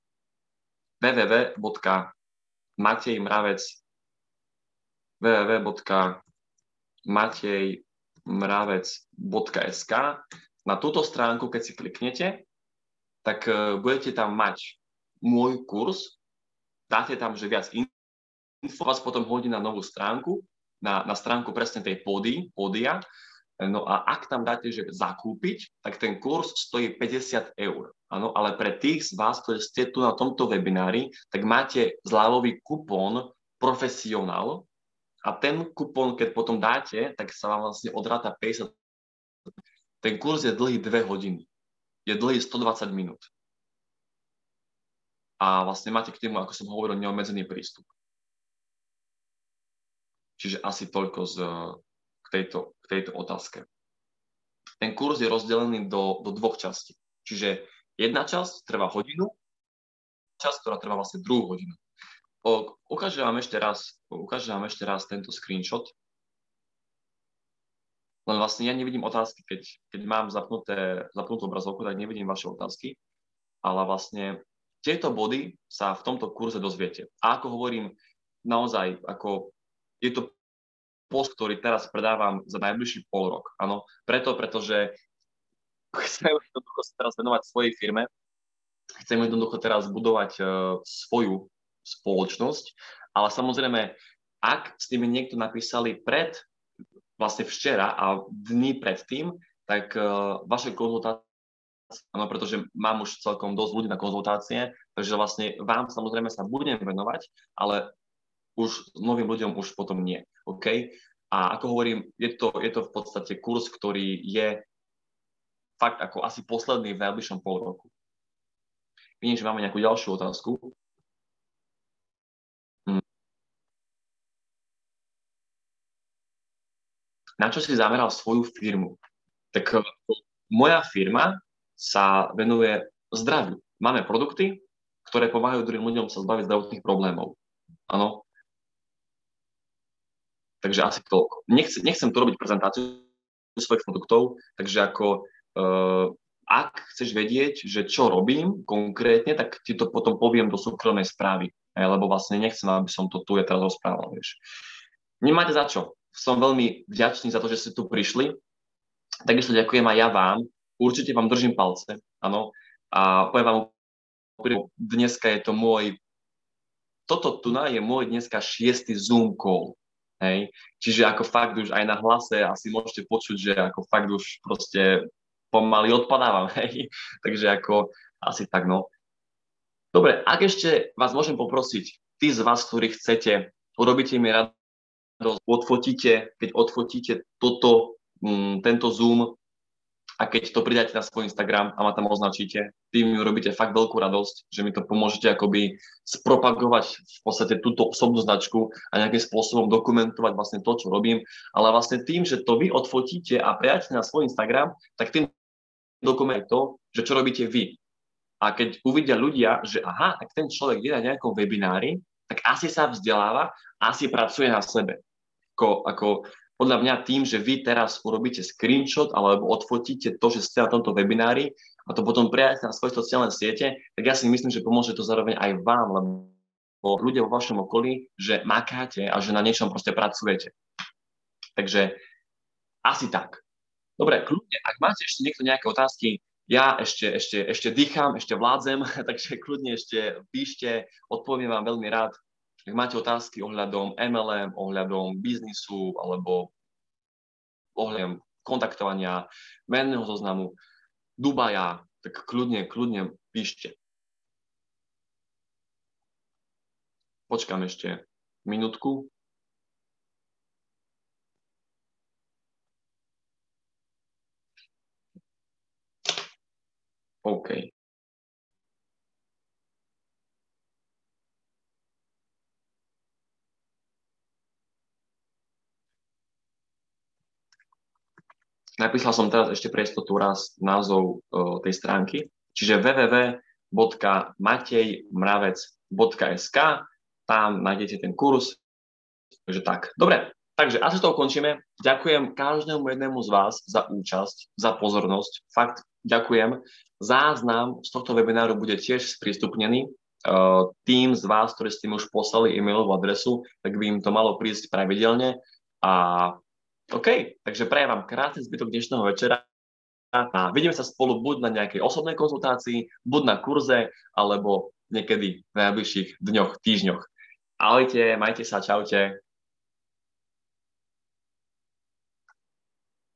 www.matejmravec.sk. Na túto stránku, keď si kliknete, tak budete tam mať môj kurz, dáte tam, že viac info, vás potom hodí na novú stránku, na stránku presne tej pódia. No a ak tam dáte, že zakúpiť, tak ten kurz stojí 50 eur. Áno, ale pre tých z vás, ktorí ste tu na tomto webinári, tak máte zľavový kupón profesionál a ten kupón, keď potom dáte, tak sa vám vlastne odráta 50. Ten kurz je dlhý 2 hodiny. Je dlhý 120 minút. A vlastne máte k tomu, ako som hovoril, neobmedzený prístup. Čiže asi toľko k tejto otázke. Ten kurz je rozdelený do dvoch častí. Čiže jedna časť trvá hodinu, časť, ktorá trvá vlastne druhú hodinu. Ukážem vám ešte raz tento screenshot. Len vlastne ja nevidím otázky, keď mám zapnutú obrazovku, tak nevidím vaše otázky, ale vlastne tieto body sa v tomto kurze dozviete. A ako hovorím, naozaj, ako je to post, ktorý teraz predávam za najbližší pol rok. Áno, pretože chcem jednoducho sa teraz venovať svojej firme, chcem jednoducho teraz budovať svoju spoločnosť, ale samozrejme, ak ste mi niekto napísali vlastne včera a dní predtým, tak vaše konzultácie, áno, pretože mám už celkom dosť ľudí na konzultácie, takže vlastne vám samozrejme sa budem venovať, ale už novým ľuďom už potom nie. OK? A ako hovorím, je to v podstate kurz, ktorý je fakt ako asi posledný v najbližšom pol roku. Vidím, že máme nejakú ďalšiu otázku. Na čo si zameral svoju firmu? Tak moja firma sa venuje zdraviu. Máme produkty, ktoré pomáhajú druhým ľuďom sa zbaviť zdravotných problémov. Áno. Takže asi toľko. Nechcem tu robiť prezentáciu svojich produktov, takže ako ak chceš vedieť, že čo robím konkrétne, tak ti to potom poviem do súkromnej správy, lebo vlastne nechcem, aby som to tu teraz rozprával, vieš. Nemáte za čo. Som veľmi vďačný za to, že ste tu prišli. Takisto ďakujem aj ja vám. Určite vám držím palce, áno. A poviem vám, dneska je to toto tu je môj dneska 6. Zoom call. Hej. Čiže ako fakt už aj na hlase asi môžete počuť, že ako fakt už proste pomaly odpadávam. Hej. Takže ako asi tak, no. Dobre, ak ešte vás môžem poprosiť, tí z vás, ktorí chcete, urobíte mi radosť, keď odfotíte tento Zoom a keď to pridáte na svoj Instagram a ma tam označíte, tým mi urobíte fakt veľkú radosť, že mi to pomôžete akoby spropagovať v podstate túto osobnú značku a nejakým spôsobom dokumentovať vlastne to, čo robím. Ale vlastne tým, že to vy odfotíte a pridáte na svoj Instagram, tak tým dokumentujete to, že čo robíte vy. A keď uvidia ľudia, že aha, tak ten človek je na nejakom webinári, tak asi sa vzdeláva, asi pracuje na sebe. Ako podľa mňa tým, že vy teraz urobíte screenshot alebo odfotíte to, že ste na tomto webinári a to potom pridáte na svoje sociálne siete, tak ja si myslím, že pomôže to zároveň aj vám, lebo ľudia vo vašom okolí, že makáte a že na niečom proste pracujete. Takže asi tak. Dobre, kľudne, ak máte ešte niekto nejaké otázky, ja ešte dýcham, ešte vládzem, takže kľudne ešte píšte, odpoviem vám veľmi rád. Ak máte otázky ohľadom MLM, ohľadom biznisu alebo ohľadom kontaktovania, menného zoznamu, Dubaja, tak kľudne píšte. Počkám ešte minútku. OK. Napísal som teraz ešte pre istotu raz názov tej stránky, čiže www.matejmravec.sk, tam nájdete ten kurz, takže tak. Dobre, takže asi to ukončíme. Ďakujem každému jednému z vás za účasť, za pozornosť. Fakt ďakujem. Záznam z tohto webináru bude tiež sprístupnený. Tým z vás, ktorí ste mi už poslali e-mailovú adresu, tak by im to malo prísť pravidelne. A OK, takže prajem vám krásny zbytok dnešného večera a vidíme sa spolu buď na nejakej osobnej konzultácii, buď na kurze, alebo niekedy v najbližších dňoch, týždňoch. Ahojte, majte sa, čaute.